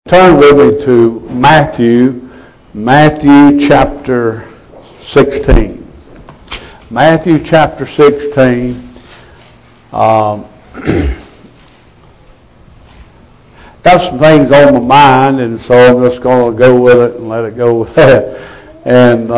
Turn with me to Matthew chapter 16. Matthew chapter 16. Got some things on my mind, and so I'm just going to go with it and let it go with that. And,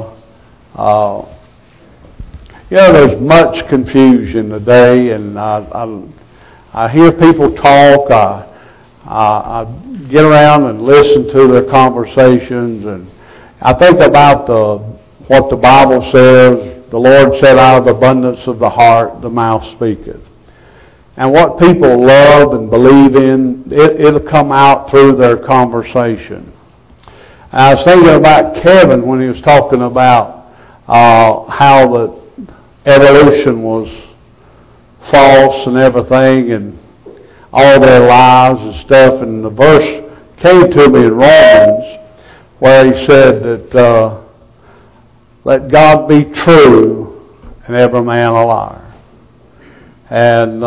there's much confusion today, and I hear people talk. I get around and listen to their conversations, and I think about what the Bible says. The Lord said, out of the abundance of the heart, the mouth speaketh. And what people love and believe in, it'll come out through their conversation. And I was thinking about Kevin when he was talking about how the evolution was false and everything, and all their lies and stuff. And the verse came to me in Romans where he said that let God be true and every man a liar. And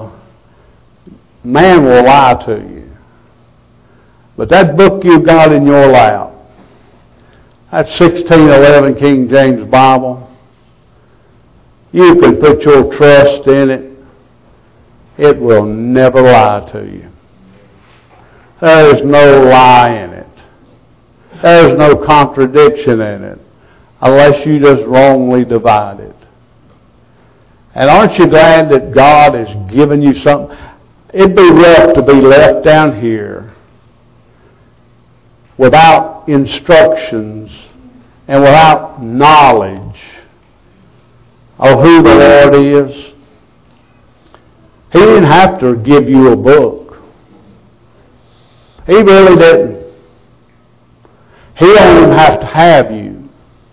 man will lie to you. But that book you've got in your lap, that 1611 King James Bible, you can put your trust in it. It will never lie to you. There is no lie in it. There is no contradiction in it unless you just wrongly divide it. And aren't you glad that God has given you something? It'd be rough to be left down here without instructions and without knowledge of who the Lord is. He didn't have to give you a book. He really didn't. He don't even have to have you.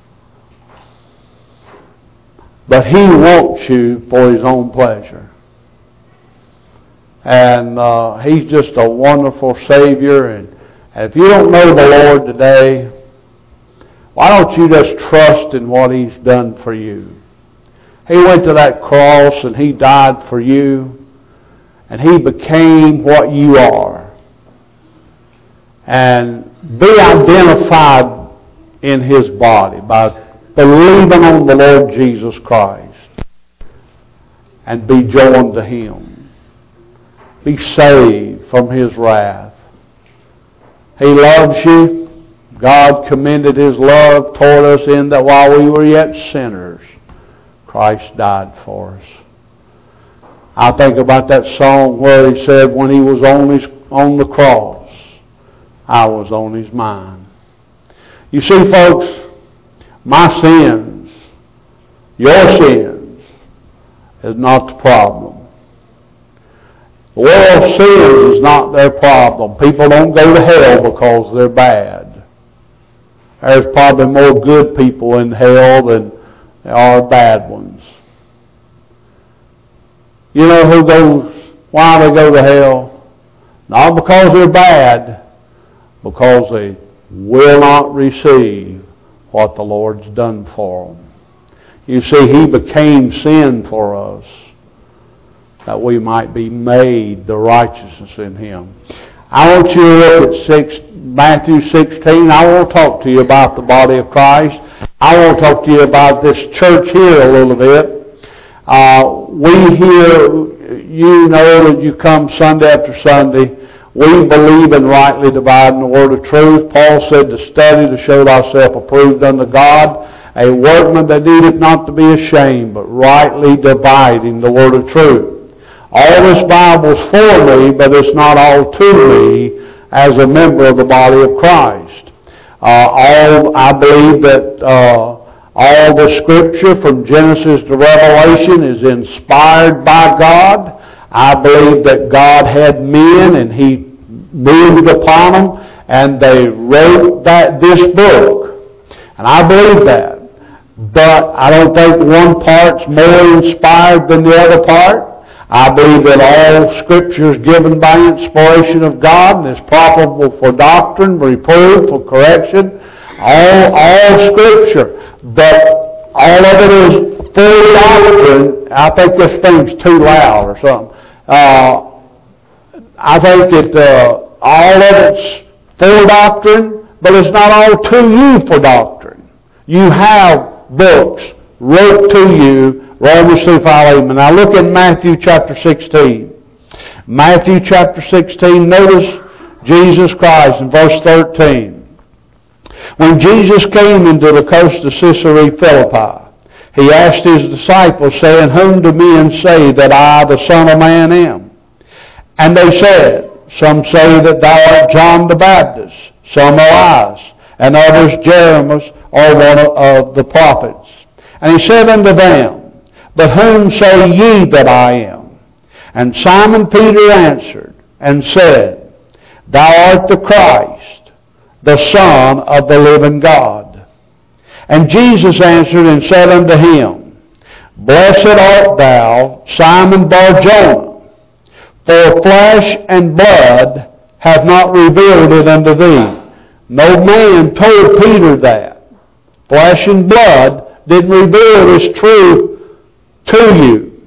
But He wants you for His own pleasure. And He's just a wonderful Savior. And if you don't know the Lord today, why don't you just trust in what He's done for you? He went to that cross and He died for you. And He became what you are. And be identified in His body by believing on the Lord Jesus Christ. And be joined to Him. Be saved from His wrath. He loves you. God commended His love toward us in that while we were yet sinners, Christ died for us. I think about that song where He said, when He was on the cross, I was on His mind. You see, folks, my sins, your sins, is not the problem. The world's sins is not their problem. People don't go to hell because they're bad. There's probably more good people in hell than there are bad ones. You know why they go to hell? Not because they're bad, because they will not receive what the Lord's done for them. You see, He became sin for us that we might be made the righteousness in Him. I want you to look at Matthew 16. I want to talk to you about the body of Christ. I want to talk to you about this church here a little bit. We here, you know that you come Sunday after Sunday. We believe in rightly dividing the word of truth. Paul said to study to show thyself approved unto God, a workman that needeth not to be ashamed, but rightly dividing the word of truth. All this Bible's for me, but it's not all to me as a member of the body of Christ. I believe that all the Scripture from Genesis to Revelation is inspired by God. I believe that God had men and He moved upon them and they wrote this book. And I believe that. But I don't think one part's more inspired than the other part. I believe that all Scripture is given by inspiration of God and is profitable for doctrine, reproof, for correction. All Scripture. But all of it is full doctrine. I think this thing's too loud or something. I think that all of it's for doctrine, but it's not all to you for doctrine. You have books wrote to you, Romans through Philemon. Now look at Matthew chapter 16. Matthew chapter 16, notice Jesus Christ in verse 13. When Jesus came into the coast of Caesarea Philippi, he asked his disciples, saying, Whom do men say that I, the Son of Man, am? And they said, Some say that thou art John the Baptist, some Elias, and others Jeremiah, or one of the prophets. And he said unto them, But whom say ye that I am? And Simon Peter answered and said, Thou art the Christ, the Son of the living God. And Jesus answered and said unto him, Blessed art thou, Simon Bar-Jonah, for flesh and blood hath not revealed it unto thee. No man told Peter that. Flesh and blood didn't reveal this truth to you,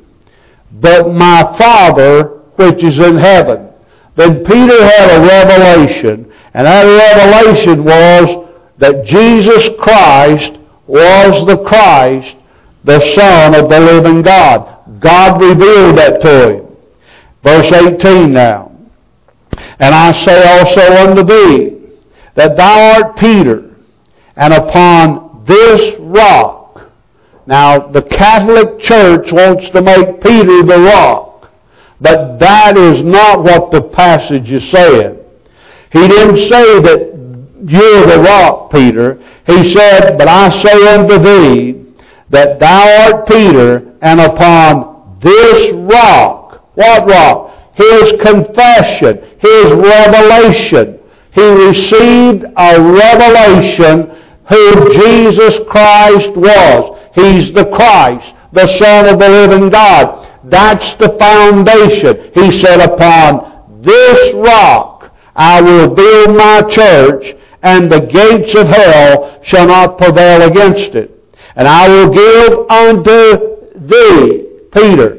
but my Father which is in heaven. Then Peter had a revelation, and that revelation was that Jesus Christ was the Christ, the Son of the living God. God revealed that to him. Verse 18 now. And I say also unto thee, that thou art Peter, and upon this rock. Now, the Catholic Church wants to make Peter the rock, but that is not what the passage is saying. He didn't say that you're the rock, Peter. He said, But I say unto thee, that thou art Peter, and upon this rock. What rock? His confession, his revelation. He received a revelation who Jesus Christ was. He's the Christ, the Son of the living God. That's the foundation. He said, Upon this rock I will build my church, and the gates of hell shall not prevail against it. And I will give unto thee, Peter,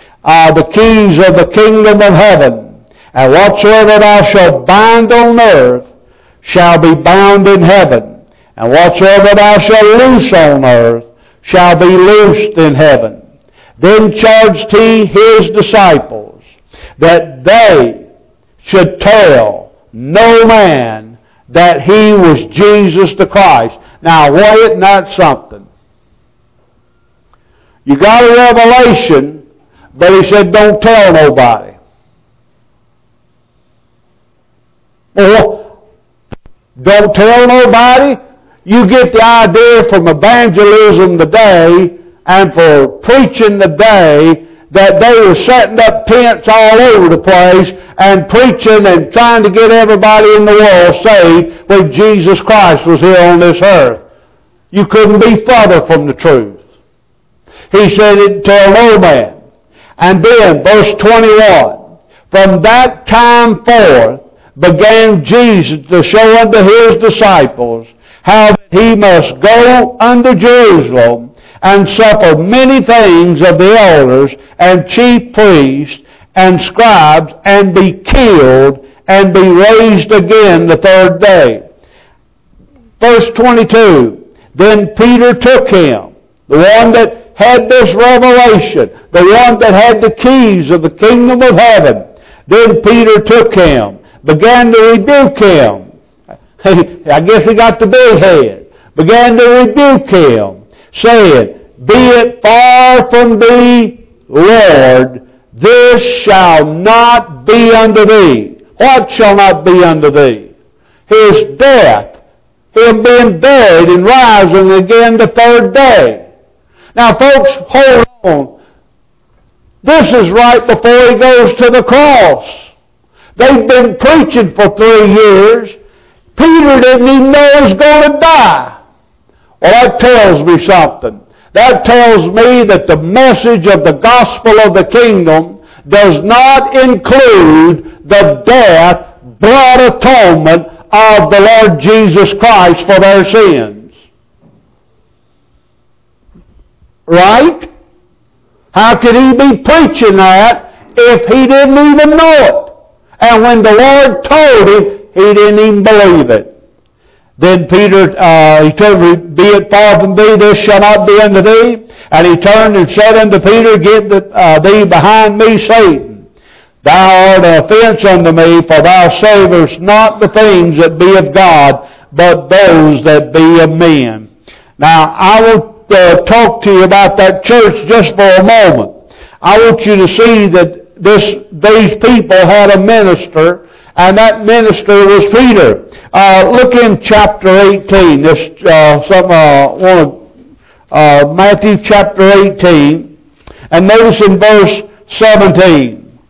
the keys of the kingdom of heaven. And whatsoever thou shalt bind on earth shall be bound in heaven. And whatsoever thou shalt loose on earth shall be loosed in heaven. Then charged he his disciples that they should tell no man that he was Jesus the Christ. Now, isn't that something? You got a revelation, but he said, don't tell nobody. Well, don't tell nobody? You get the idea from evangelism today and for preaching today that they were setting up tents all over the place and preaching and trying to get everybody in the world saved when Jesus Christ was here on this earth. You couldn't be further from the truth. He said, tell no man. And then, verse 21, from that time forth began Jesus to show unto his disciples how that he must go unto Jerusalem and suffer many things of the elders and chief priests and scribes, and be killed, and be raised again the third day. Verse 22, then Peter took him, the one that had this revelation, the one that had the keys of the kingdom of heaven. Then Peter took him, began to rebuke him. I guess he got the big head. Began to rebuke him, saying, Be it far from thee, Lord, this shall not be unto thee. What shall not be unto thee? His death, him being buried and rising again the third day. Now folks, hold on. This is right before he goes to the cross. They've been preaching for 3 years. Peter didn't even know he was going to die. Well, that tells me something. That tells me that the message of the gospel of the kingdom does not include the death, blood atonement of the Lord Jesus Christ for their sins. Right? How could he be preaching that if he didn't even know it? And when the Lord told him, He didn't even believe it. Then Peter, he turned, be it far from thee, this shall not be unto thee. And he turned and said unto Peter, get thee behind me, Satan. Thou art an offense unto me, for thou savourest not the things that be of God, but those that be of men. Now, I will talk to you about that church just for a moment. I want you to see that these people had a minister, and that minister was Peter. Look in chapter 18. Matthew chapter 18, and notice in verse 17.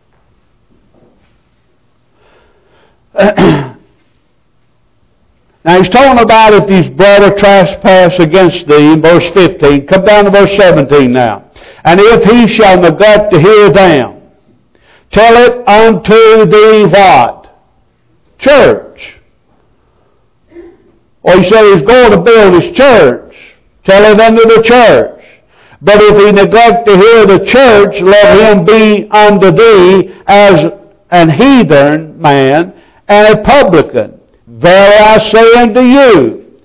Now he's talking about if his brother trespass against thee in verse 15. Come down to verse 17 now. And if he shall neglect to hear them, tell it unto thee what? Church. Or he said he's going to build his church. Tell it unto the church. But if he neglect to hear the church, let him be unto thee as an heathen man and a publican. Verily I say unto you,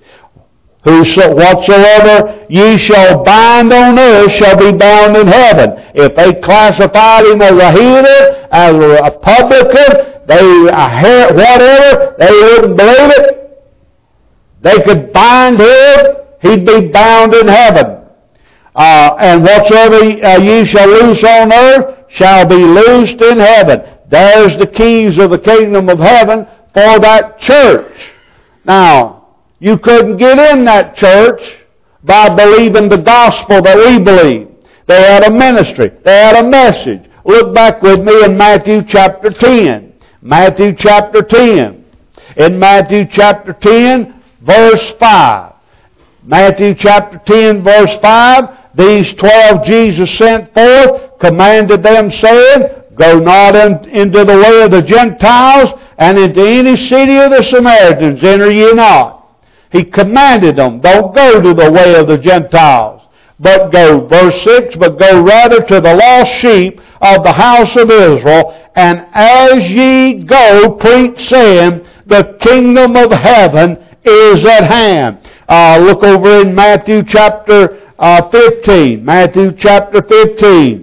whatsoever ye shall bind on earth shall be bound in heaven. If they classified him as a heathen, as a publican, whatever, they wouldn't believe it. They could bind him, he'd be bound in heaven. And whatsoever ye shall loose on earth shall be loosed in heaven. There's the keys of the kingdom of heaven for that church. Now, you couldn't get in that church by believing the gospel that we believe. They had a ministry. They had a message. Look back with me in Matthew chapter 10. Matthew chapter 10. In Matthew chapter 10, verse 5. Matthew chapter 10, verse 5. These 12 Jesus sent forth, commanded them, saying, go not into the way of the Gentiles, and into any city of the Samaritans enter ye not. He commanded them, don't go to the way of the Gentiles, but go, verse 6, but go rather to the lost sheep of the house of Israel, and as ye go, preach, saying, the kingdom of heaven is at hand. Look over in Matthew chapter 15. Matthew chapter 15.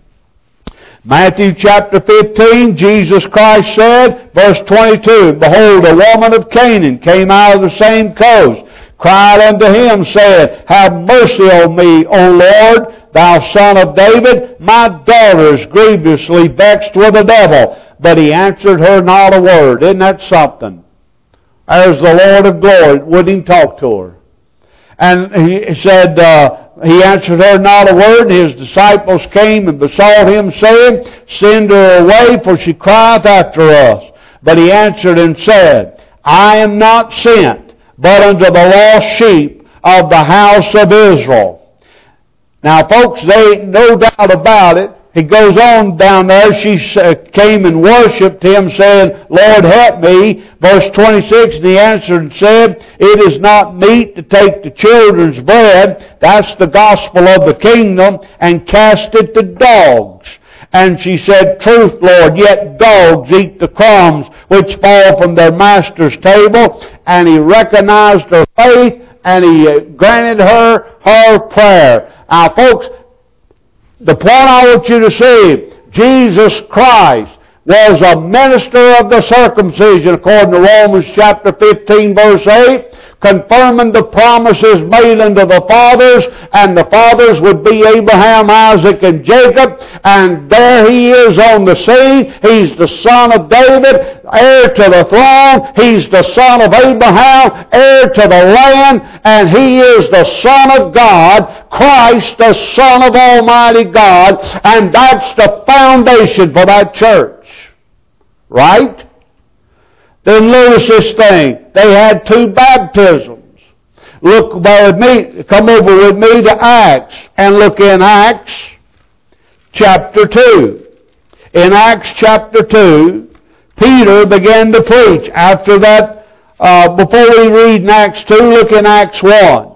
Matthew chapter 15, Jesus Christ said, verse 22, behold, a woman of Canaan came out of the same coast, cried unto him, saying, have mercy on me, O Lord, thou son of David, my daughter is grievously vexed with the devil. But he answered her not a word. Isn't that something? There's the Lord of glory. Wouldn't even talk to her. And he said, he answered her not a word. His disciples came and besought him, saying, send her away, for she crieth after us. But he answered and said, I am not sent, but unto the lost sheep of the house of Israel. Now, folks, there ain't no doubt about it. He goes on down there. She came and worshipped him, saying, Lord, help me. Verse 26, and he answered and said, it is not meet to take the children's bread, that's the gospel of the kingdom, and cast it to dogs. And she said, truth, Lord, yet dogs eat the crumbs which fall from their master's table. And he recognized her faith, and he granted her prayer. Now, folks, the point I want you to see, Jesus Christ was a minister of the circumcision, according to Romans chapter 15, verse 8, confirming the promises made unto the fathers, and the fathers would be Abraham, Isaac, and Jacob, and there he is on the scene. He's the son of David, heir to the throne. He's the son of Abraham, heir to the land, and he is the Son of God, Christ, the Son of Almighty God, and that's the foundation for that church. Right? Then notice this thing. They had 2 baptisms. Look with me, come over with me to Acts, and look in Acts chapter 2. In Acts chapter 2, Peter began to preach. After that, before we read in Acts 2, look in Acts 1.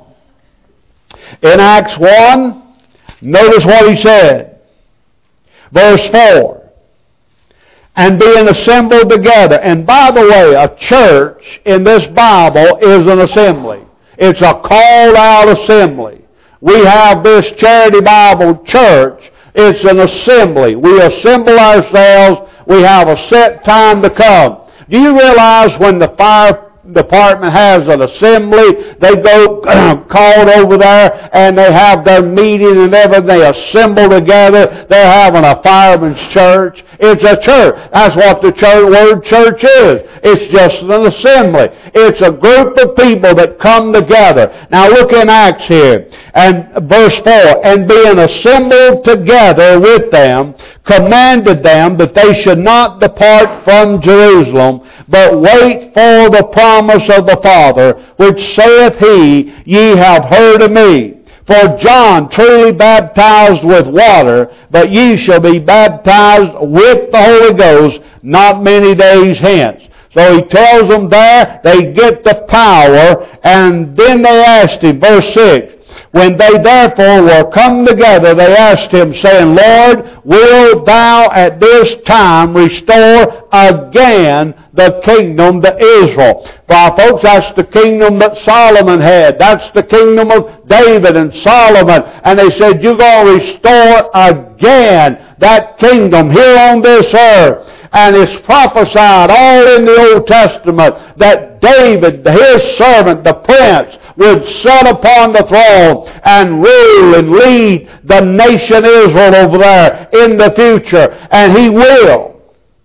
In Acts 1, notice what he said. Verse 4. and being assembled together. And by the way, a church in this Bible is an assembly. It's a called out assembly. We have this Charity Bible Church. It's an assembly. We assemble ourselves. We have a set time to come. Do you realize when the fire department has an assembly, they go called over there and they have their meeting and everything, they assemble together, they're having a fireman's church. It's a church. That's what the word church is. It's just an assembly. It's a group of people that come together. Now look in Acts here, and verse 4, and being assembled together with them, commanded them that they should not depart from Jerusalem, but wait for the promise of the Father, which saith he, ye have heard of me. For John truly baptized with water, but ye shall be baptized with the Holy Ghost not many days hence. So he tells them there, they get the power, and then they asked him, verse 6, when they therefore were come together, they asked him, saying, Lord, wilt thou at this time restore again the kingdom to Israel? Well, folks, that's the kingdom that Solomon had. That's the kingdom of David and Solomon. And they said, you're going to restore again that kingdom here on this earth. And it's prophesied all in the Old Testament that David, his servant, the prince, would sit upon the throne and rule and lead the nation Israel over there in the future. And he will.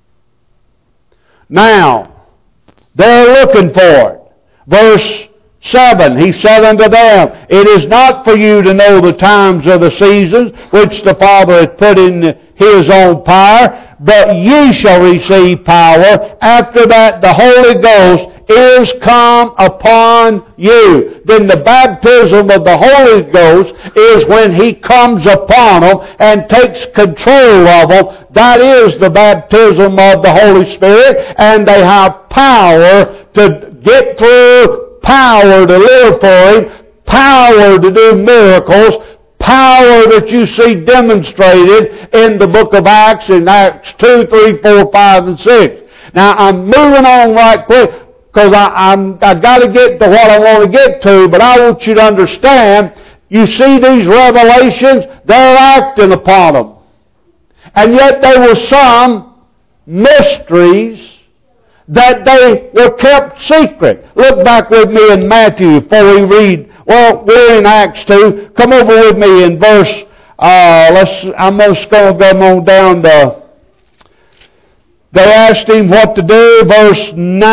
Now, they're looking for it. Verse 7, he said unto them, it is not for you to know the times or the seasons which the Father hath put in his own power, but ye shall receive power. After that the Holy Ghost is come upon you. Then the baptism of the Holy Ghost is when he comes upon them and takes control of them. That is the baptism of the Holy Spirit, and they have power to get through, power to live for him, power to do miracles, power that you see demonstrated in the book of Acts, in Acts 2, 3, 4, 5, and 6. Now, I'm moving on right quick because I got to get to what I want to get to, but I want you to understand, you see these revelations, they're acting upon them. And yet there were some mysteries that they were kept secret. Look back with me in Matthew before we read. Well, we're in Acts 2. Come over with me in verse, I'm just going to go on down to, they asked him what to do. Verse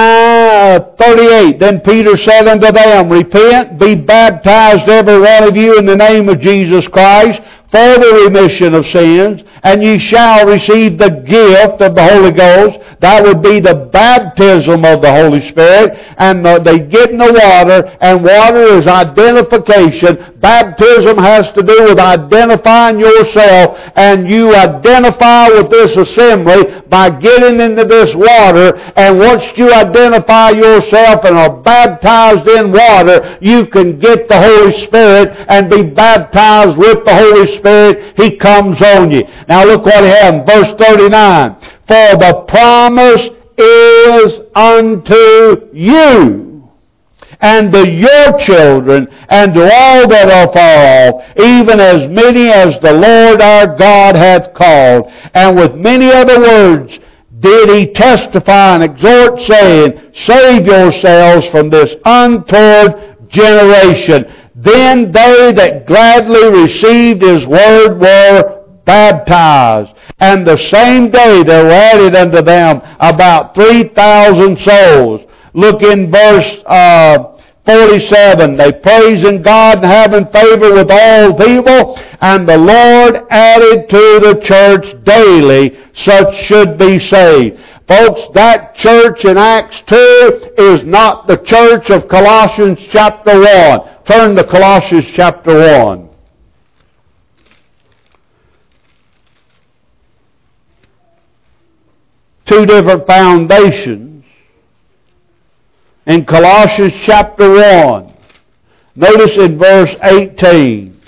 38. Then Peter said unto them, repent, be baptized every one of you in the name of Jesus Christ for the remission of sins, and ye shall receive the gift of the Holy Ghost. That would be the baptism of the Holy Spirit. And they get in the water, and water is identification. Baptism has to do with identifying yourself, and you identify with this assembly by getting into this water. And once you identify yourself and are baptized in water, you can get the Holy Spirit and be baptized with the Holy Spirit. He comes on you. Now look what he had in verse 39. For the promise is unto you, and to your children, and to all that are far off, even as many as the Lord our God hath called. And with many other words did he testify and exhort, saying, save yourselves from this untoward generation. Then they that gladly received his word were baptized. And the same day there were added unto them about 3,000 souls. Look in verse 47. They praising God and having favor with all people, and the Lord added to the church daily such should be saved. Folks, that church in Acts 2 is not the church of Colossians chapter 1. Turn to Colossians chapter 1. Two different foundations. In Colossians chapter 1, notice in verse 18.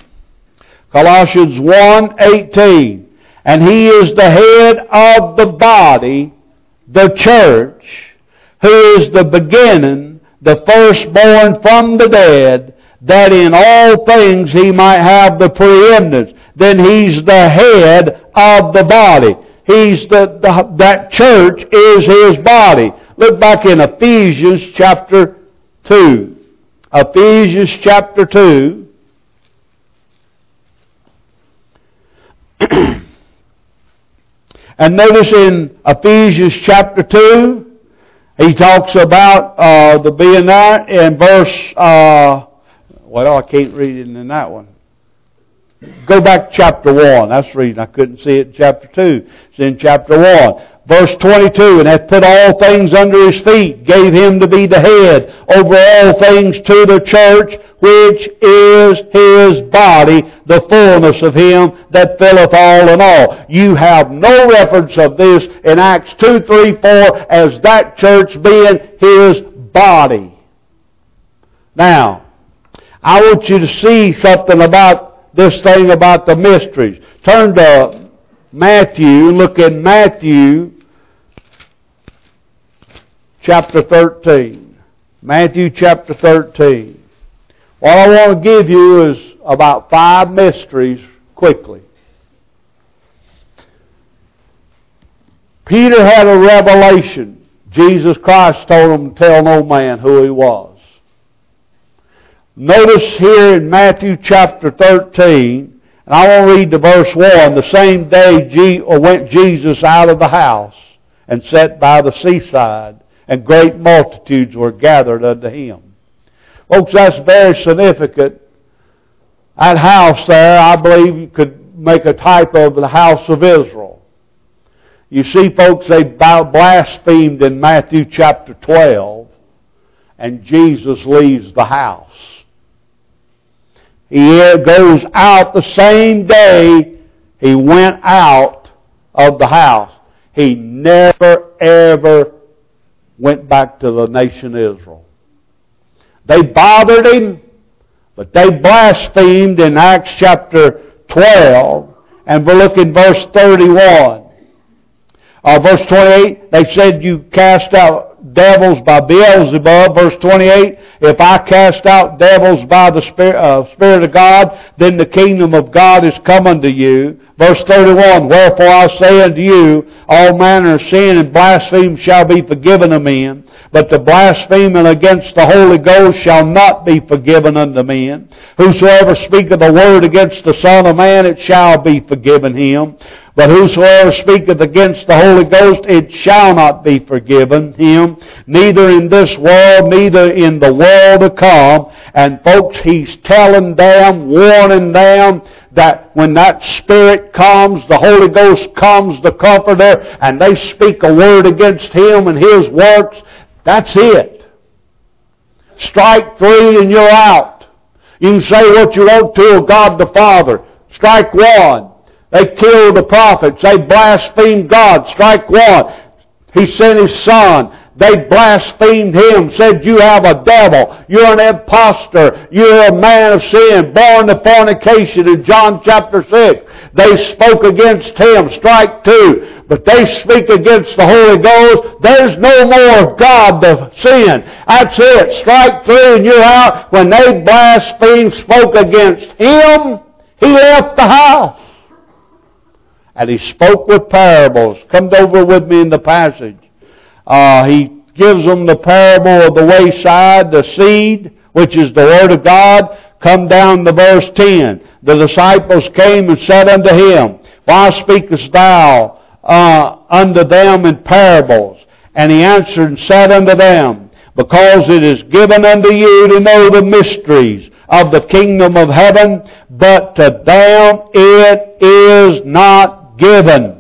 Colossians 1:18. And he is the head of the body, the church, who is the beginning, the firstborn from the dead, that in all things he might have the preeminence. Then he's the head of the body. He's that church is his body. Look back in Ephesians chapter 2. Ephesians chapter 2. And notice in Ephesians chapter 2, he talks about the being there in verse, well, I can't read it in that one. Go back to chapter 1. That's the reason I couldn't see it in chapter 2. It's in chapter 1. Verse 22, and hath put all things under his feet, gave him to be the head over all things to the church, which is his body, the fullness of him that filleth all in all. You have no reference of this in Acts 2, 3, 4 as that church being his body. Now, I want you to see something about this thing about the mysteries. Turn to Matthew, look at Matthew chapter 13. Matthew chapter 13. What I want to give you is about 5 mysteries quickly. Peter had a revelation. Jesus Christ told him to tell no man who he was. Notice here in Matthew chapter 13, and I want to read the verse 1, the same day went Jesus out of the house and sat by the seaside, and great multitudes were gathered unto him. Folks, that's very significant. That house there, I believe you could make a type of the house of Israel. You see, folks, they blasphemed in Matthew chapter 12, and Jesus leaves the house. He goes out the same day he went out of the house. He never, ever went back to the nation Israel. They bothered him, but they blasphemed in Acts chapter 12. And we'll look in verse 31. Verse 28, they said you cast out devils by Beelzebub. Verse 28, if I cast out devils by the Spirit of God, then the kingdom of God is come unto you. Verse 31, wherefore I say unto you, all manner of sin and blasphemy shall be forgiven of men, but the blaspheming against the Holy Ghost shall not be forgiven unto men. Whosoever speaketh a word against the Son of Man, it shall be forgiven him. But whosoever speaketh against the Holy Ghost, it shall not be forgiven him, neither in this world, neither in the world to come. And folks, he's telling them, warning them, that when that Spirit comes, the Holy Ghost comes, the Comforter, and they speak a word against him and his works, that's it. Strike 3 and you're out. You can say what you want to of God the Father. Strike 1. They killed the prophets. They blasphemed God. Strike 1. He sent His Son. They blasphemed Him, said you have a devil, you're an impostor, you're a man of sin, born to fornication in John chapter 6. They spoke against Him, strike 2. But they speak against the Holy Ghost. There's no more of God to sin. That's it. Strike 3 and you're out. When they blasphemed, spoke against Him, He left the house. And He spoke with parables. Come over with me in the passage. He gives them the parable of the wayside, the seed, which is the Word of God. Come down to verse 10. The disciples came and said unto Him, why speakest thou unto them in parables? And He answered and said unto them, because it is given unto you to know the mysteries of the kingdom of heaven, but to them it is not given.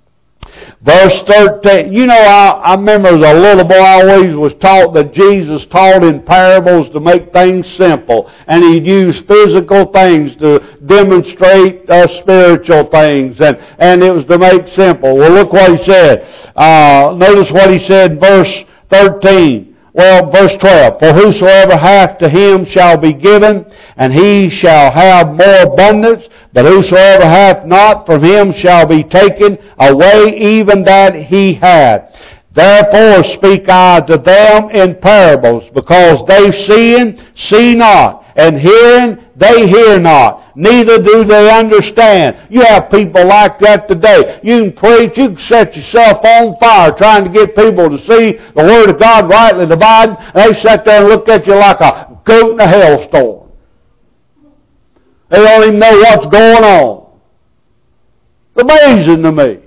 Verse 13, you know, I remember as a little boy I always was taught that Jesus taught in parables to make things simple. And He'd use physical things to demonstrate spiritual things. And it was to make simple. Well, look what He said. Notice what He said in verse 13. Well, verse 12, for whosoever hath to him shall be given, and he shall have more abundance. But whosoever hath not, from him shall be taken away even that he hath. Therefore speak I to them in parables, because they seeing, see not, and hearing, they hear not, neither do they understand. You have people like that today. You can preach, you can set yourself on fire trying to get people to see the Word of God rightly divided, and they sit there and look at you like a goat in a hailstorm. They don't even know what's going on. It's amazing to me.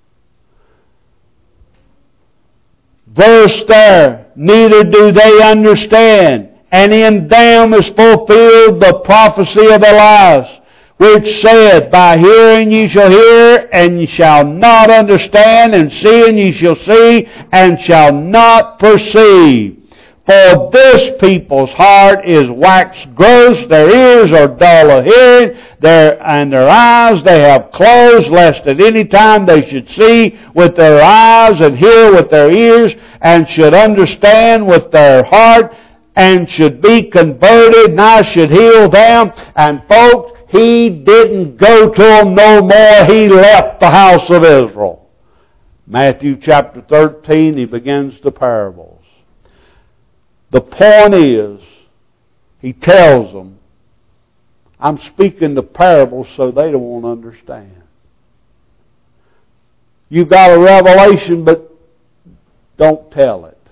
Verse there, neither do they understand. And in them is fulfilled the prophecy of Elias, which said, By hearing ye shall hear, and ye shall not understand, and seeing ye shall see, and shall not perceive. For this people's heart is waxed gross, their ears are dull of hearing, and their eyes they have closed, lest at any time they should see with their eyes, and hear with their ears, and should understand with their heart, and should be converted, and I should heal them. And folks, he didn't go to them no more. He left the house of Israel. Matthew chapter 13, he begins the parables. The point is, he tells them, I'm speaking the parables so they don't understand. You got a revelation, but don't tell it.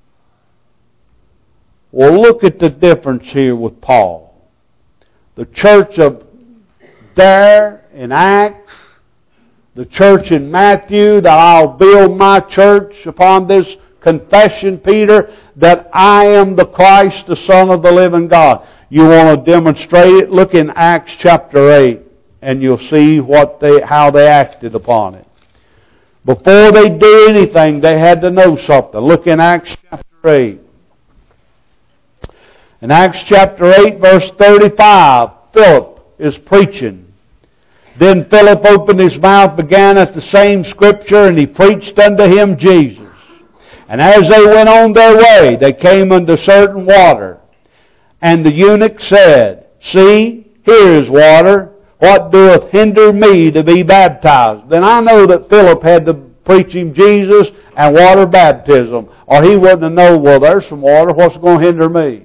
Well, look at the difference here with Paul. The church of there in Acts, the church in Matthew, that I'll build my church upon this confession, Peter, that I am the Christ, the Son of the living God. You want to demonstrate it? Look in Acts chapter 8, and you'll see how they acted upon it. Before they do anything, they had to know something. Look in Acts chapter 8. In Acts chapter 8, verse 35, Philip is preaching. Then Philip opened his mouth, began at the same scripture, and he preached unto him Jesus. And as they went on their way, they came unto certain water. And the eunuch said, See, here is water. What doeth hinder me to be baptized? Then I know that Philip had to preach him Jesus and water baptism, or he wouldn't have known, well, there's some water. What's going to hinder me?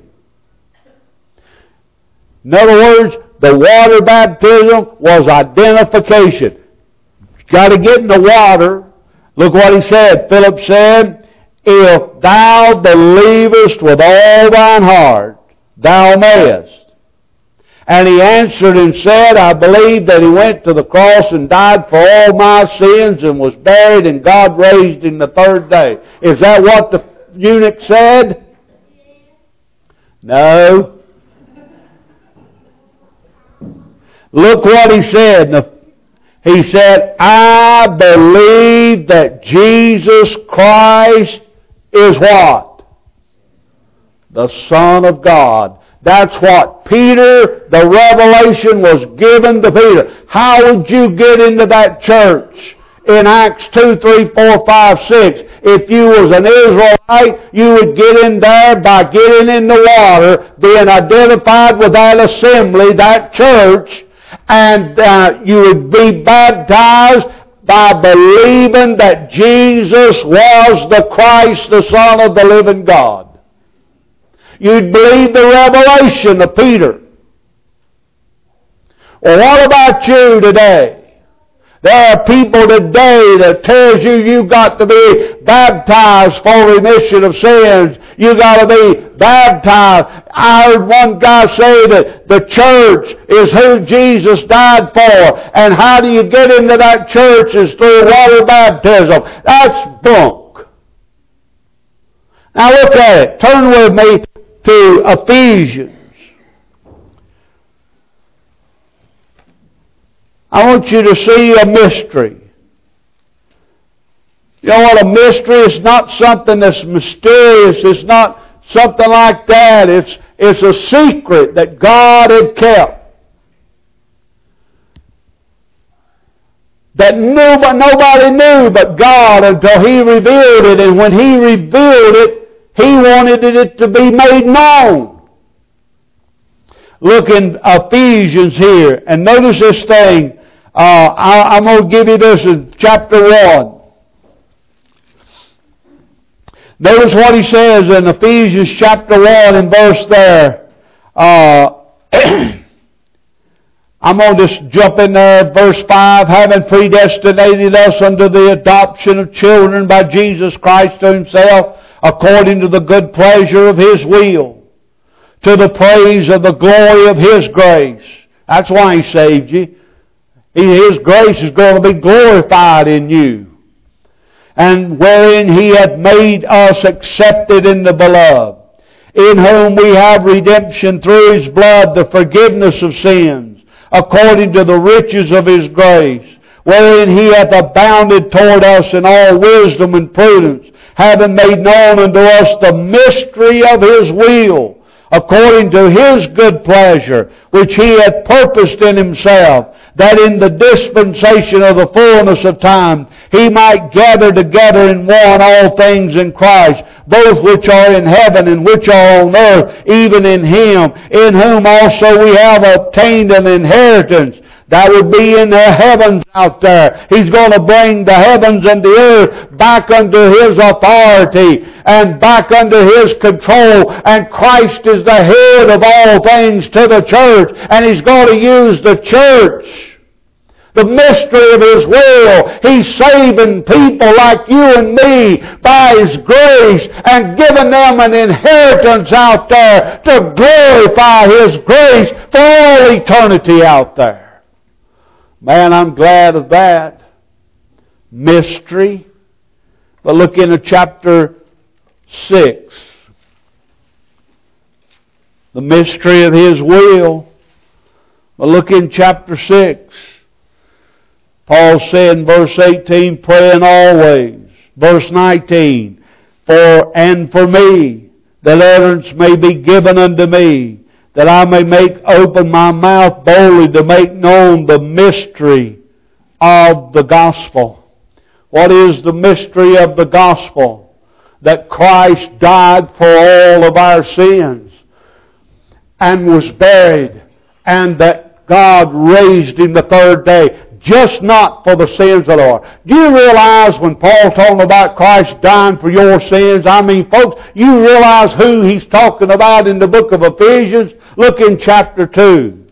In other words, the water baptism was identification. You got to get in the water. Look what he said. Philip said, If thou believest with all thine heart, thou mayest. And he answered and said, I believe that he went to the cross and died for all my sins and was buried, and God raised him the third day. Is that what the eunuch said? No. Look what he said. He said, I believe that Jesus Christ is what? The Son of God. That's what Peter, the revelation was given to Peter. How would you get into that church? In Acts 2, 3, 4, 5, 6. If you was an Israelite, you would get in there by getting in the water, being identified with that assembly, that church, and you would be baptized by believing that Jesus was the Christ, the Son of the living God. You'd believe the revelation of Peter. Well, what about you today? There are people today that tells you got to be baptized for remission of sins. You got to be baptized. I heard one guy say that the church is who Jesus died for, and how do you get into that church is through water baptism. That's bunk. Now look at it. Turn with me to Ephesians. I want you to see a mystery. You know what a mystery is? Not something that's mysterious. It's not something like that. It's a secret that God had kept. That nobody knew but God until He revealed it. And when He revealed it, He wanted it to be made known. Look in Ephesians here, and notice this thing. I'm going to give you this in chapter 1. Notice what he says in Ephesians chapter 1 and verse there. I'm going to just jump in there at verse 5. Having predestinated us unto the adoption of children by Jesus Christ to Himself, according to the good pleasure of His will, to the praise of the glory of His grace. That's why He saved you. His grace is going to be glorified in you. And wherein He hath made us accepted in the Beloved, in whom we have redemption through His blood, the forgiveness of sins, according to the riches of His grace, wherein He hath abounded toward us in all wisdom and prudence, having made known unto us the mystery of His will, according to His good pleasure, which He hath purposed in Himself, that in the dispensation of the fullness of time He might gather together in one all things in Christ, both which are in heaven and which are on earth, even in Him, in whom also we have obtained an inheritance. That would be in the heavens out there. He's going to bring the heavens and the earth back under His authority and back under His control. And Christ is the head of all things to the church. And He's going to use the church. The mystery of His will. He's saving people like you and me by His grace and giving them an inheritance out there to glorify His grace for all eternity out there. Man, I'm glad of that. Mystery. But look into chapter 6. The mystery of His will. But look in chapter 6. Paul said in verse 18, praying always. Verse 19, for me, that utterance may be given unto me, that I may make open my mouth boldly to make known the mystery of the gospel. What is the mystery of the gospel? That Christ died for all of our sins and was buried, and that God raised Him the third day. Just not for the sins of the Lord. Do you realize when Paul's talking about Christ dying for your sins? I mean, folks, you realize who he's talking about in the book of Ephesians? Look in chapter 2.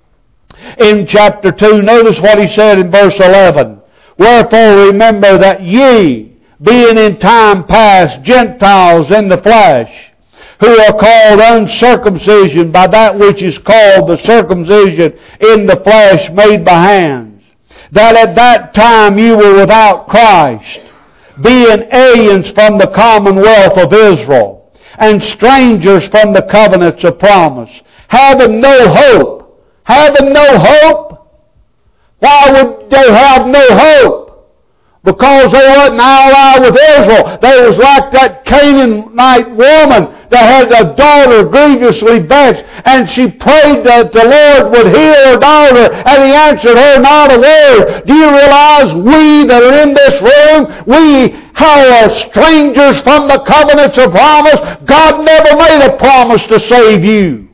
In chapter 2, notice what he said in verse 11. Wherefore remember that ye, being in time past Gentiles in the flesh, who are called uncircumcision by that which is called the circumcision in the flesh made by hands, that at that time you were without Christ, being aliens from the commonwealth of Israel, and strangers from the covenants of promise, having no hope. Having no hope? Why would they have no hope? Because they wasn't allied with Israel. They was like that Canaanite woman that had a daughter grievously vexed, and she prayed that the Lord would heal her daughter, and He answered her not a word. Do you realize we that are in this room, we are strangers from the covenants of promise? God never made a promise to save you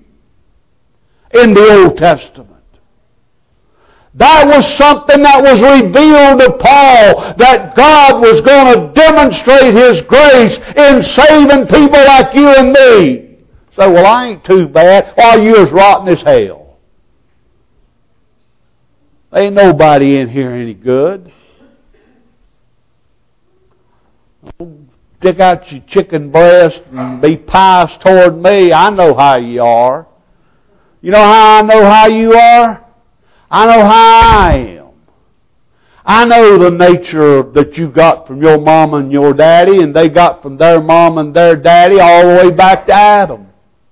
in the Old Testament. That was something that was revealed to Paul, that God was going to demonstrate His grace in saving people like you and me. So, well, I ain't too bad. Why, you as rotten as hell. Ain't nobody in here any good. Stick out your chicken breast and be pious toward me. I know how you are. You know how I know how you are? I know how I am. I know the nature that you got from your mama and your daddy, and they got from their mom and their daddy all the way back to Adam.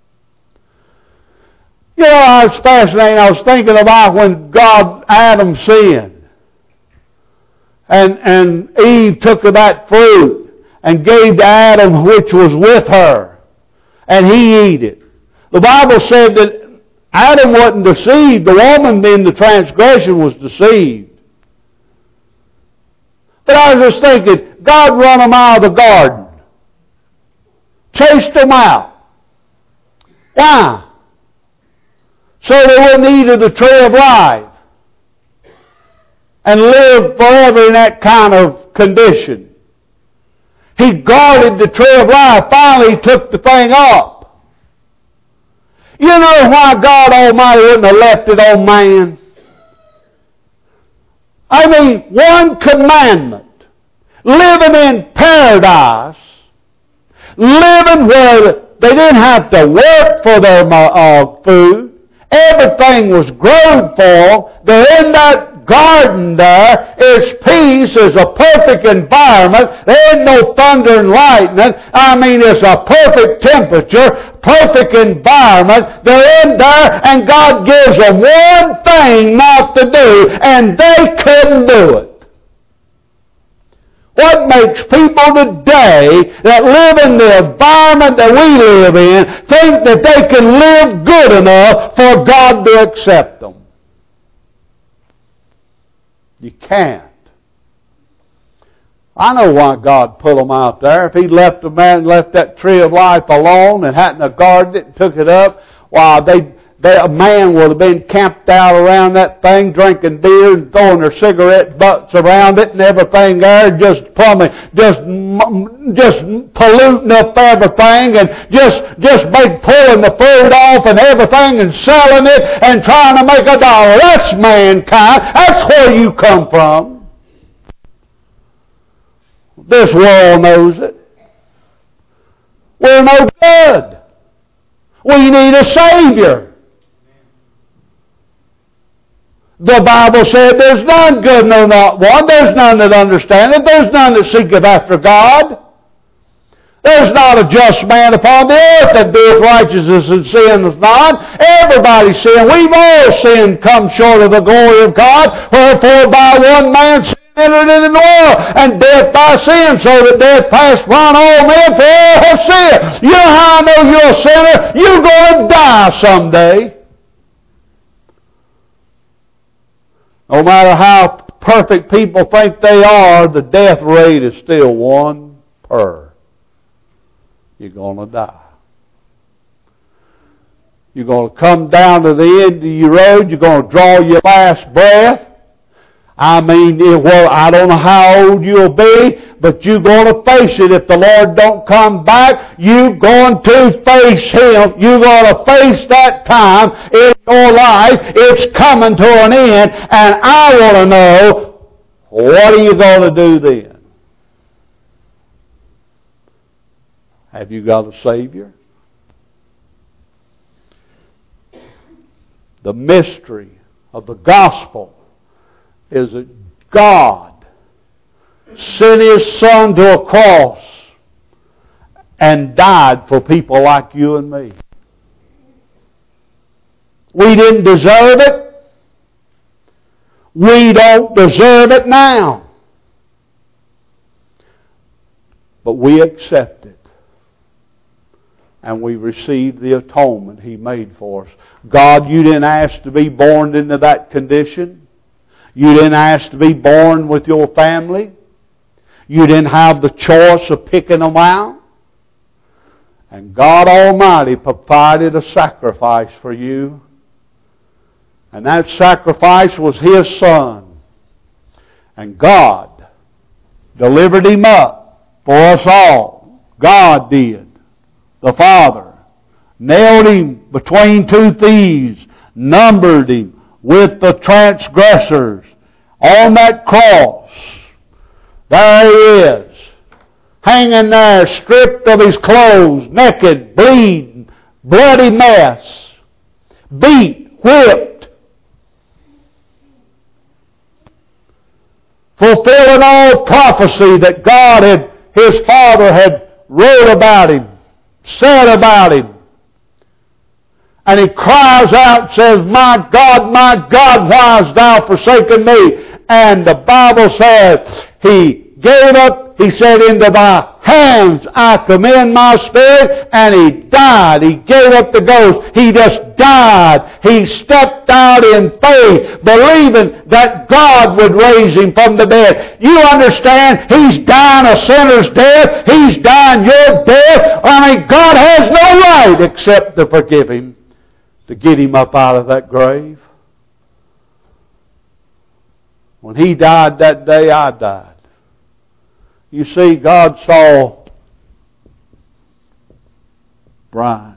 You know, I was fascinated. I was thinking about when Adam sinned, and Eve took of that fruit and gave to Adam which was with her, and he ate it. The Bible said that Adam wasn't deceived. The woman in the transgression was deceived. But I was just thinking, God run them out of the garden. Chased them out. Why? So they wouldn't eat of the tree of life and live forever in that kind of condition. He guarded the tree of life. Finally, he took the thing up. You know why God Almighty wouldn't have left it on man? I mean, one commandment. Living in paradise. Living where they didn't have to work for their food. Everything was grown for them. They're in that garden there. It's peace. It's a perfect environment. There ain't no thunder and lightning. I mean, it's a perfect temperature, perfect environment. They're in there, and God gives them one thing not to do, and they couldn't do it. What makes people today that live in the environment that we live in think that they can live good enough for God to accept them? You can't. I know why God put them out there. If He'd left a man, left that tree of life alone and hadn't guarded it and took it up, why, a man would have been camped out around that thing, drinking beer and throwing their cigarette butts around it and everything there, just polluting up everything and just pulling the food off and everything and selling it and trying to make $1. That's mankind. That's where you come from. This world knows it. We're no good. We need a Savior. The Bible said there's none good, no, not one. There's none that understandeth. There's none that seeketh after God. There's not a just man upon the earth that doeth righteousness and sinneth not. Everybody sinned. We've all sinned, come short of the glory of God. Wherefore by one man sin entered into the world, and death by sin, so that death passed upon all men, for all have sinned. You know how I know you're a sinner? You're going to die someday. No matter how perfect people think they are, the death rate is still 1 per. You're going to die. You're going to come down to the end of your road. You're going to draw your last breath. I mean, well, I don't know how old you'll be, but you're going to face it. If the Lord don't come back, you're going to face Him. You're going to face that time in your life. It's coming to an end, and I want to know, what are you going to do then? Have you got a Savior? The mystery of the gospel is that God sent His Son to a cross and died for people like you and me. We didn't deserve it. We don't deserve it now. But we accept it. And we receive the atonement He made for us. God, you didn't ask to be born into that condition. You didn't ask to be born with your family. You didn't have the choice of picking them out. And God Almighty provided a sacrifice for you. And that sacrifice was His Son. And God delivered Him up for us all. God did. The Father nailed Him between two thieves, numbered Him with the transgressors on that cross. There He is, hanging there, stripped of His clothes, naked, bleeding, bloody mess, beat, whipped, fulfilling all prophecy that God had, His Father had wrote about Him, said about Him. And He cries out and says, my God, why hast thou forsaken me? And the Bible says, He gave up, He said, into thy hands I commend my spirit, and He died. He gave up the ghost. He just died. He stepped out in faith, believing that God would raise Him from the dead. You understand? He's dying a sinner's death. He's dying your death. I mean, God has no right except to forgive him, to get him up out of that grave. When He died that day, I died. You see, God saw Brian.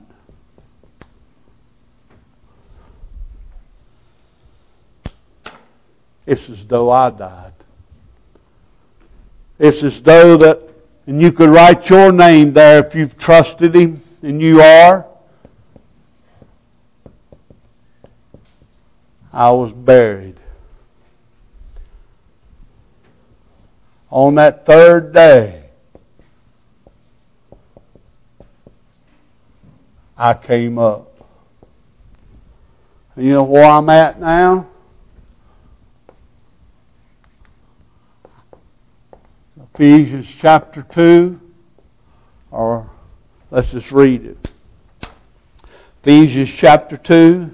It's as though I died. It's as though that, and you could write your name there if you've trusted Him, and you are. I was buried. On that third day, I came up. And you know where I'm at now? Ephesians chapter 2, or let's just read it. Ephesians chapter 2,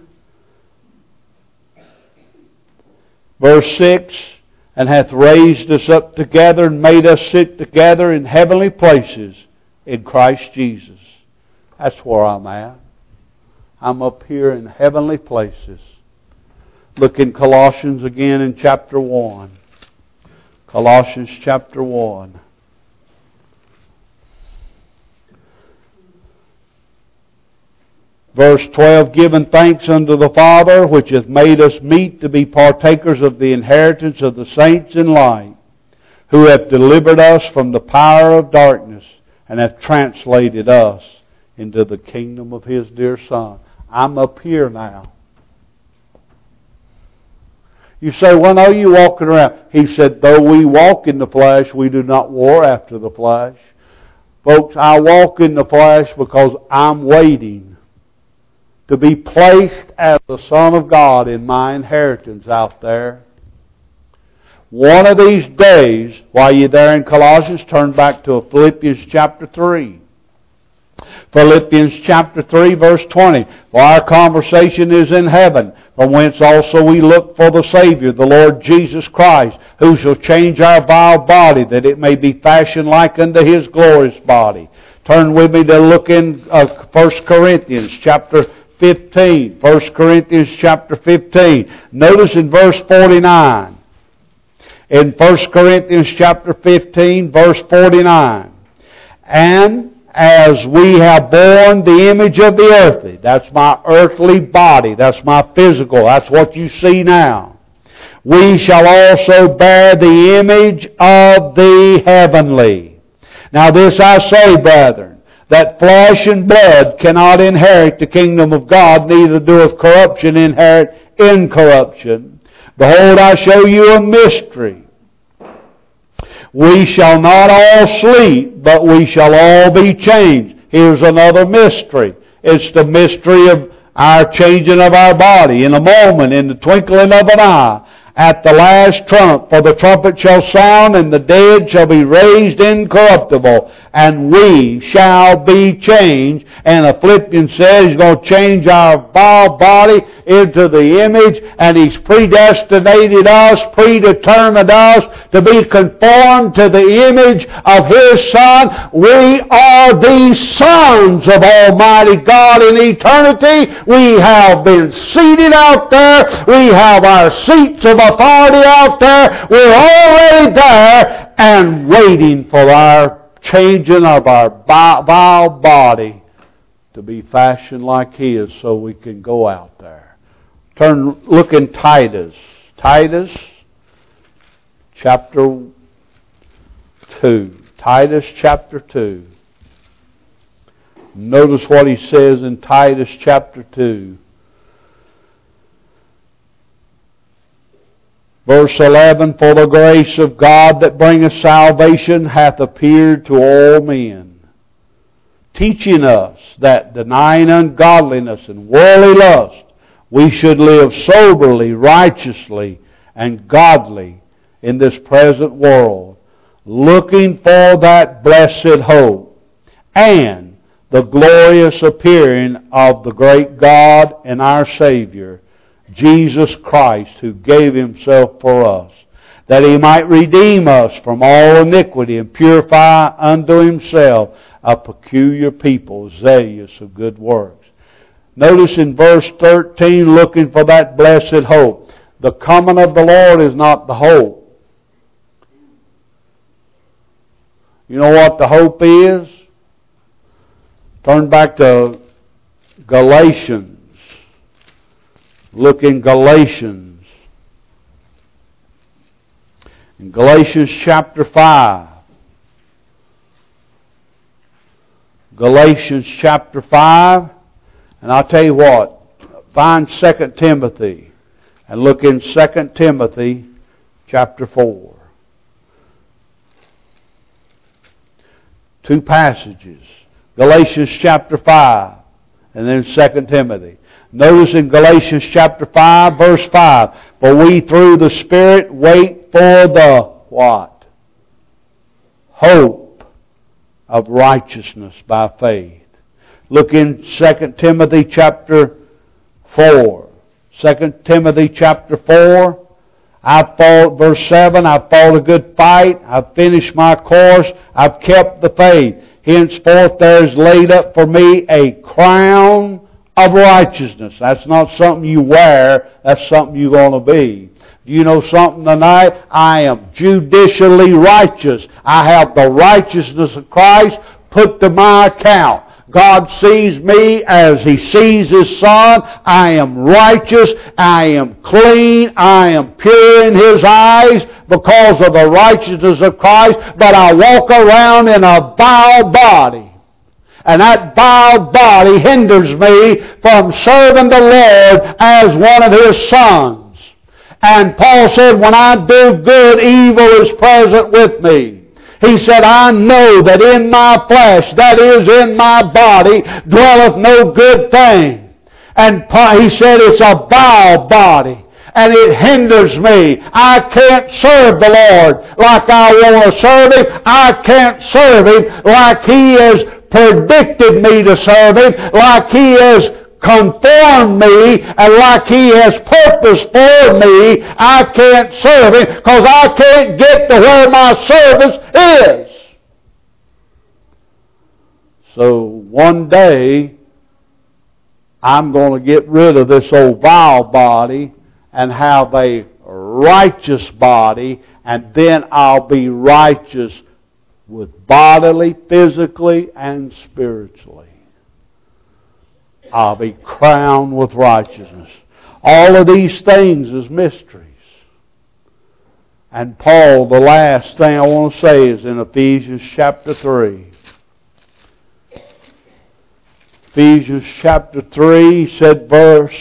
verse 6, and hath raised us up together and made us sit together in heavenly places in Christ Jesus. That's where I'm at. I'm up here in heavenly places. Look in Colossians again in chapter 1. Colossians chapter 1. Verse 12, giving thanks unto the Father, which hath made us meet to be partakers of the inheritance of the saints in light, who hath delivered us from the power of darkness, and hath translated us into the kingdom of His dear Son. I'm up here now. You say, well, no, you walking around. He said, though we walk in the flesh, we do not war after the flesh. Folks, I walk in the flesh because I'm waiting to be placed as the Son of God in my inheritance out there. One of these days, while you're there in Colossians, turn back to Philippians chapter 3. Philippians chapter 3, verse 20. For our conversation is in heaven, from whence also we look for the Savior, the Lord Jesus Christ, who shall change our vile body, that it may be fashioned like unto His glorious body. Turn with me to look in 1 Corinthians chapter 15. 1 Corinthians chapter 15. Notice in verse 49. In 1 Corinthians chapter 15, verse 49. And as we have borne the image of the earthly, that's my earthly body, that's my physical, that's what you see now. We shall also bear the image of the heavenly. Now this I say, brethren, that flesh and blood cannot inherit the kingdom of God, neither doeth corruption inherit incorruption. Behold, I show you a mystery. We shall not all sleep, but we shall all be changed. Here's another mystery. It's the mystery of our changing of our body in a moment, in the twinkling of an eye, at the last trump. For the trumpet shall sound, and the dead shall be raised incorruptible, and we shall be changed. And Philippians says He's going to change our vile body into the image, and He's predestinated us, predetermined us to be conformed to the image of His Son. We are the sons of Almighty God in eternity. We have been seated out there. We have our seats of authority out there. We're already there and waiting for our changing of our vile body to be fashioned like His so we can go out there. Look in Titus. Titus chapter 2. Titus chapter 2. Notice what he says in Titus chapter 2. Verse 11, for the grace of God that bringeth salvation hath appeared to all men, teaching us that denying ungodliness and worldly lust, we should live soberly, righteously, and godly in this present world, looking for that blessed hope and the glorious appearing of the great God and our Savior, Jesus Christ, who gave Himself for us, that He might redeem us from all iniquity and purify unto Himself a peculiar people, zealous of good works. Notice in verse 13, looking for that blessed hope. The coming of the Lord is not the hope. You know what the hope is? Turn back to Galatians. Look in Galatians. In Galatians chapter 5. Galatians chapter 5. And I'll tell you what. Find 2 Timothy. And look in 2 Timothy chapter 4. Two passages. Galatians chapter 5 and then 2 Timothy. Notice in Galatians chapter 5 verse 5. For we through the Spirit wait for the what? Hope of righteousness by faith. Look in 2 Timothy chapter 4. 2 Timothy chapter 4. I've fought, verse 7, I've fought a good fight, I've finished my course, I've kept the faith. Henceforth there is laid up for me a crown of righteousness. That's not something you wear, that's something you're going to be. Do you know something tonight? I am judicially righteous. I have the righteousness of Christ put to my account. God sees me as He sees His Son. I am righteous. I am clean. I am pure in His eyes because of the righteousness of Christ. But I walk around in a vile body. And that vile body hinders me from serving the Lord as one of His sons. And Paul said, when I do good, evil is present with me. He said, I know that in my flesh, that is in my body, dwelleth no good thing. And he said, it's a vile body. And it hinders me. I can't serve the Lord like I want to serve Him. I can't serve Him like He has predicted me to serve Him, like He has conformed me, and like He has purpose for me. I can't serve Him because I can't get to where my service is. So one day, I'm going to get rid of this old vile body and have a righteous body, and then I'll be righteous with bodily, physically, and spiritually. I'll be crowned with righteousness. All of these things is mysteries. And Paul, the last thing I want to say is in Ephesians chapter 3. Ephesians chapter 3, he said verse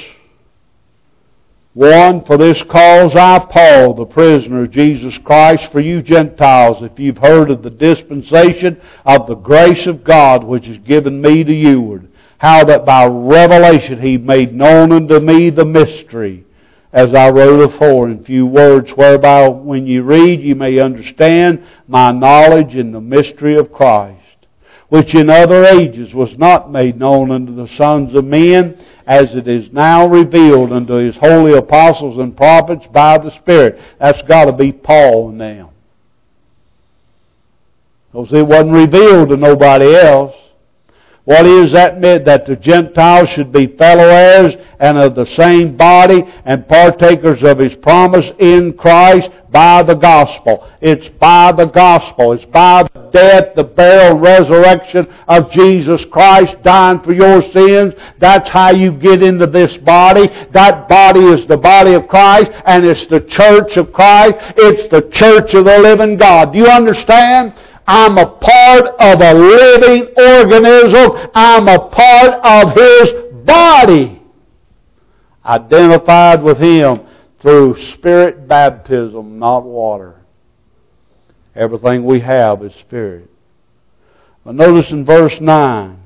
1, For this cause I, Paul, the prisoner of Jesus Christ, for you Gentiles, if you've heard of the dispensation of the grace of God which is given me to you, how that by revelation He made known unto me the mystery, as I wrote afore in few words, whereby when you read you may understand my knowledge in the mystery of Christ, which in other ages was not made known unto the sons of men, as it is now revealed unto His holy apostles and prophets by the Spirit. That's got to be Paul and them. Because it wasn't revealed to nobody else. What is that meant? That the Gentiles should be fellow heirs and of the same body and partakers of His promise in Christ by the gospel. It's by the gospel. It's by the death, the burial, and resurrection of Jesus Christ dying for your sins. That's how you get into this body. That body is the body of Christ, and it's the church of Christ. It's the church of the living God. Do you understand? I'm a part of a living organism. I'm a part of His body. Identified with Him through Spirit baptism, not water. Everything we have is Spirit. But notice in verse 9,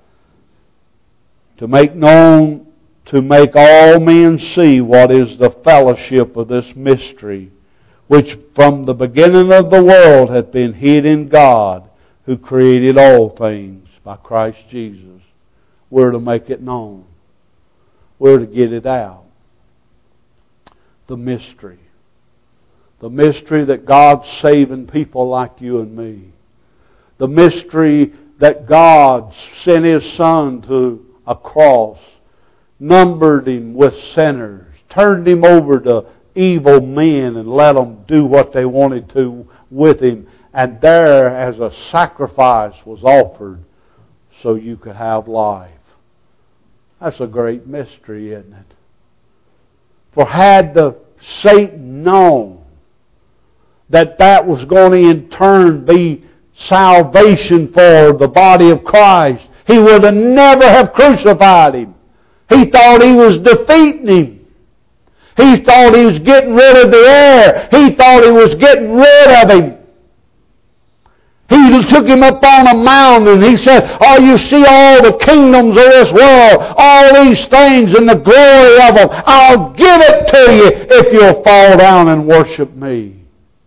to make all men see what is the fellowship of this mystery, which from the beginning of the world hath been hid in God, who created all things by Christ Jesus. We're to make it known. We're to get it out. The mystery. The mystery that God's saving people like you and me. The mystery that God sent His Son to a cross, numbered Him with sinners, turned Him over to evil men and let them do what they wanted to with him. And there, as a sacrifice, was offered so you could have life. That's a great mystery, isn't it? For had the Satan known that that was going to in turn be salvation for the body of Christ, he would have never have crucified him. He thought he was defeating him. He thought he was getting rid of the heir. He thought he was getting rid of him. He took him up on a mountain and he said, "Oh, you see all the kingdoms of this world, all these things and the glory of them. I'll give it to you if you'll fall down and worship me."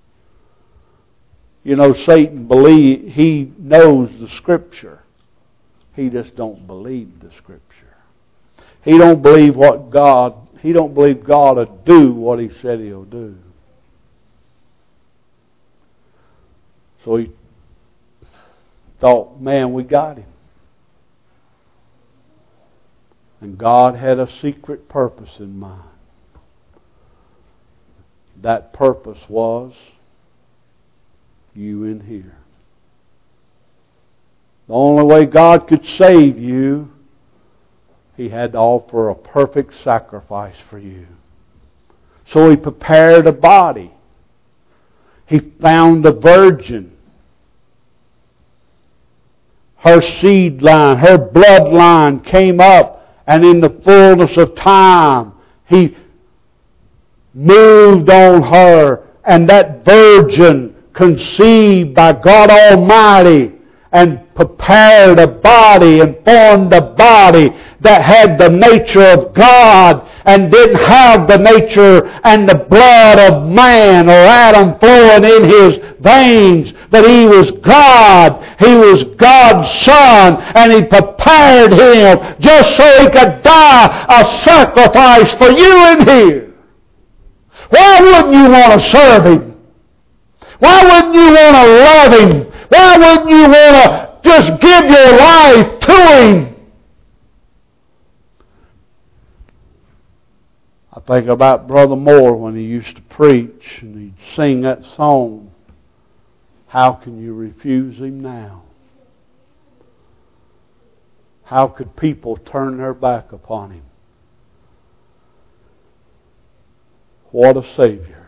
You know, Satan he knows the Scripture. He just don't believe the Scripture. He don't believe God will do what He said He'll do. So he thought, man, we got him. And God had a secret purpose in mind. That purpose was you in here. The only way God could save you, He had to offer a perfect sacrifice for you. So He prepared a body. He found a virgin. Her seed line, her bloodline came up, and in the fullness of time, He moved on her, and that virgin conceived by God Almighty and prepared a body and formed a body that had the nature of God and didn't have the nature and the blood of man or Adam flowing in his veins, but He was God. He was God's Son, and He prepared Him just so He could die a sacrifice for you in here. Why wouldn't you want to serve Him? Why wouldn't you want to love Him? Why wouldn't you want to just give your life to Him? I think about Brother Moore when he used to preach and he'd sing that song, "How can you refuse Him now?" How could people turn their back upon Him? What a Savior.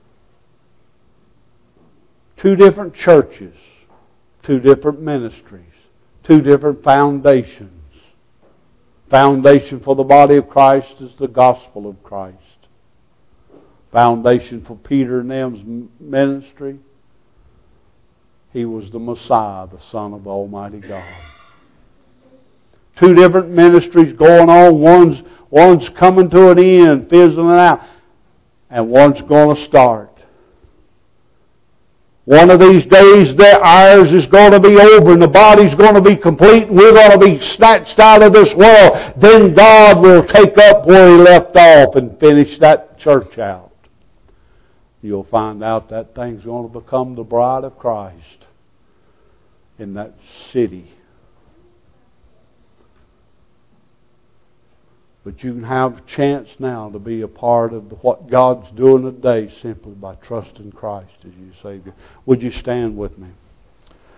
2 different churches, 2 different ministries, 2 different foundations. Foundation for the body of Christ is the gospel of Christ. Foundation for Peter and them's ministry, he was the Messiah, the Son of Almighty God. 2 different ministries going on. One's coming to an end, fizzling out, and one's going to start. One of these days, ours is going to be over and the body's going to be complete and we're going to be snatched out of this world. Then God will take up where He left off and finish that church out. You'll find out that thing's going to become the bride of Christ in that city. But you can have a chance now to be a part of what God's doing today simply by trusting Christ as your Savior. Would you stand with me?